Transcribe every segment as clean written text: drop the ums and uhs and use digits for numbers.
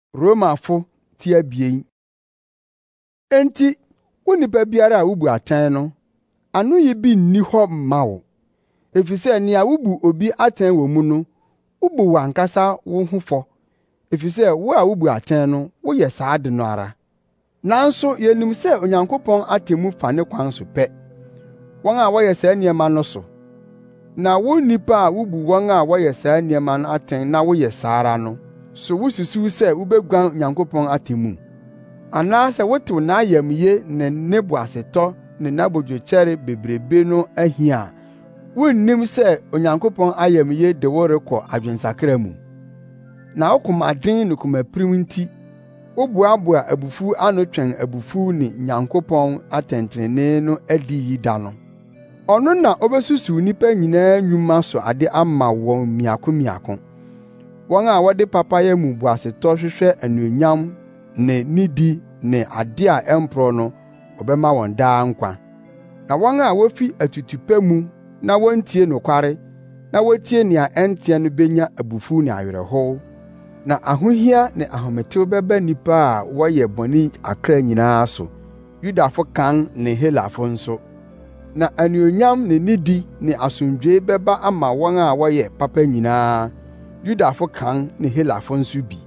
Romafo ti 2. Enti wo nipa biara a wubu atɛn no, anoyi bi nni hɔ mma wo. Efisɛ nea wubu obi atɛn wɔ mu no, wubu w'ankasa wo ho fɔ. Efisɛ wo a wubu atɛn no, woyɛ saa ade no ara. Nanso yenim sɛ Onyankopɔn atemmu fa ne kwan so pɛ, wɔn a wɔyɛ saa nneɛma no so. Na wo nipa a wubu wɔn a wɔyɛ saa nneɛma no atɛn na woyɛ saa ara no, so wususuw sɛ wubeguan Onyankopɔn atemmu? Anaasɛ wotew n'ayamye ne ne boasetɔ ne n'abodwokyɛre bebrebe no ahi a, wunnim sɛ Onyankopɔn ayamye de wo rekɔ adwensakra mu? Na wo komaden ne komapirim nti, woboaboa abufuw ano twɛn abufuw ne Nyankopɔn atɛntrenee no adiyi da no. Ɔno na obesusuw nnipa nyinaa nnwuma so ade ama wɔn mmiako. Wɔn a wɔde papayɛ mu boasetɔ hwehwɛ anuonyam ne nidi ne ade a ɛmporɔw no, ɔbɛma wɔn daa nkwa. Na wɔn a wofi atutupɛ mu na wontie nokware, na wotie nea ɛnteɛ no benya abufuw ne awerɛhow. Na ahohia ne ahometew bɛba nnipa a wɔyɛ bɔne akra nyinaa so, Yudafo kan ne Helafo nso. Na anuonyam ne nidi ne asomdwoe bɛba ama wɔn a wɔyɛ papa nyinaa, Yudafo kan ne Helafo nso bi.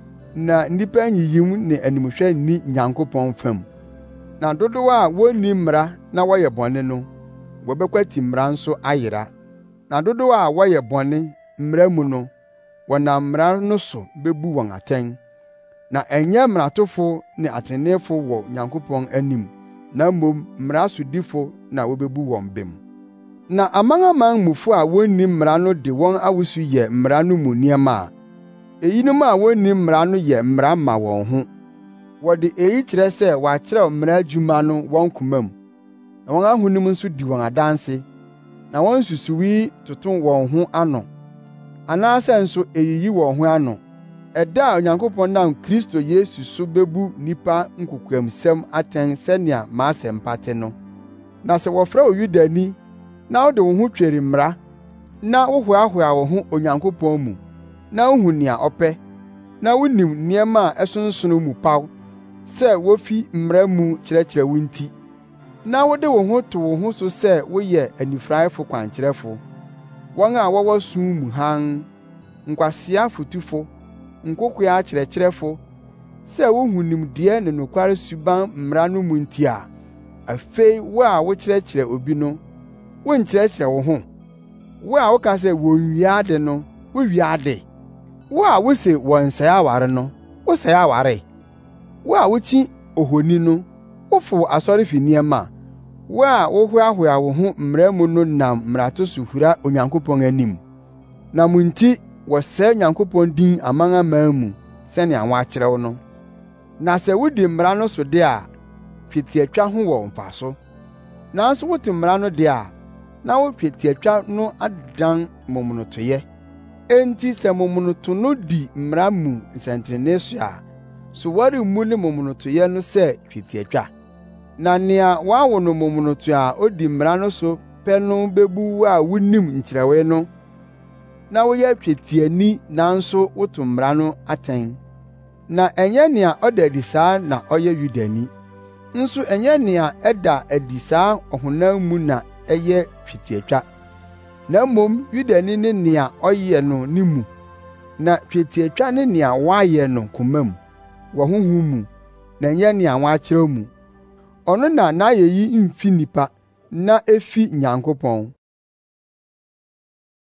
Na nnipa nyiyim ne animhwɛ nni Nyankopɔn fam. Na dodow a wonni mmara na wɔyɛ bɔne no, wɔbɛkwati mmara nso ayera. Na dodow a wɔyɛ bɔne mmara mu no, wɔnam mmara no so bebu wɔn atɛn. Na ɛnyɛ mmaratofo ne atreneefo wɔ Nyankopɔn anim, na mmom mmara sodifo na wobebu wɔn bem. Na amanamanmufo a wonni mmara no de wɔn awosu yɛ mmara no mu nneɛma a, eyinom a wonni mmara no yɛ mmara ma wɔn ho. Wɔde eyi kyerɛ sɛ wɔakyerɛw mmara dwuma no wɔn koma mu, na wɔn ahonim nso di wɔn adanse, na wɔn nsusuwii toto wɔn ho ano, anaasɛ nso eyiyi wɔn ho ano. Ɛda a Onyankopɔn nam Kristo Yesu so bebu nnipa nkokoamsɛm atɛn sɛnea m'asɛmpa te no. Na sɛ wɔfrɛ wo Yudani, na wode wo ho tweri mmara, na wohoahoa wo ho Onyankopɔn mu, na wuhu nea ɔpɛ, na wunim nneɛma a ɛsonsono mu paw, sɛ wofi mmara mu kyerɛkyerɛ wo nti, na wode wo ho to wo ho so sɛ woyɛ anifuraefo kwankyerɛfo, wɔn a wɔwɔ sum mu hann, nkwasea fotufo, nkokoaa kyerɛkyerɛfo, sɛ wuhu nimdeɛ ne nokware suban mmara no mu nti a, afei wo a wokyerɛkyerɛ obi no, wonkyerɛkyerɛ wo ho. Wo a woka sɛ wonnwie ade no, wuwie ade. Wo a wose wɔnsɛe aware no, wosɛe aware. Wo a wukyi ohoni no, wofow asɔre fi nneɛma. Wo a wohoahoa wo ho mmara mu no nam mmarato so hura Onyankopɔn anim. Na mo nti wɔsɛe Onyankopɔn din amanaman mu sɛnea wɔakyerɛw no. Na sɛ wudi mmara no so de a, twetiatwa ho wɔ mfaso. Nanso wote mmara no de a, na wo twetiatwa no adan momonotoyɛ. Enti sɛ momonoto no di mmara mu nsɛnkyerɛnne so a, so wɔremmu ne momonotoyɛ no sɛ twetiatwa. Na nea wɔawo no momonoto a odi mmara no so pɛ no bebu wo a wunim nkyerɛwee no, na woyɛ twetiani nanso woto mmara no atɛn. Na ɛnyɛ nea ɔda adi saa na ɔyɛ Yudani, nso ɛnyɛ nea ɛda adi saa ɔhonam mu na ɛyɛ twetiatwa. Na mmom Yudani ne nea ɔyɛ no ne mu, na twetiatwa ne nea wɔayɛ no koma mu, wɔ honhom mu, na ɛnyɛ nea wɔakyerɛw mu. Ɔno na n'ayeyi mfi nipa, na efi Nyankopɔn.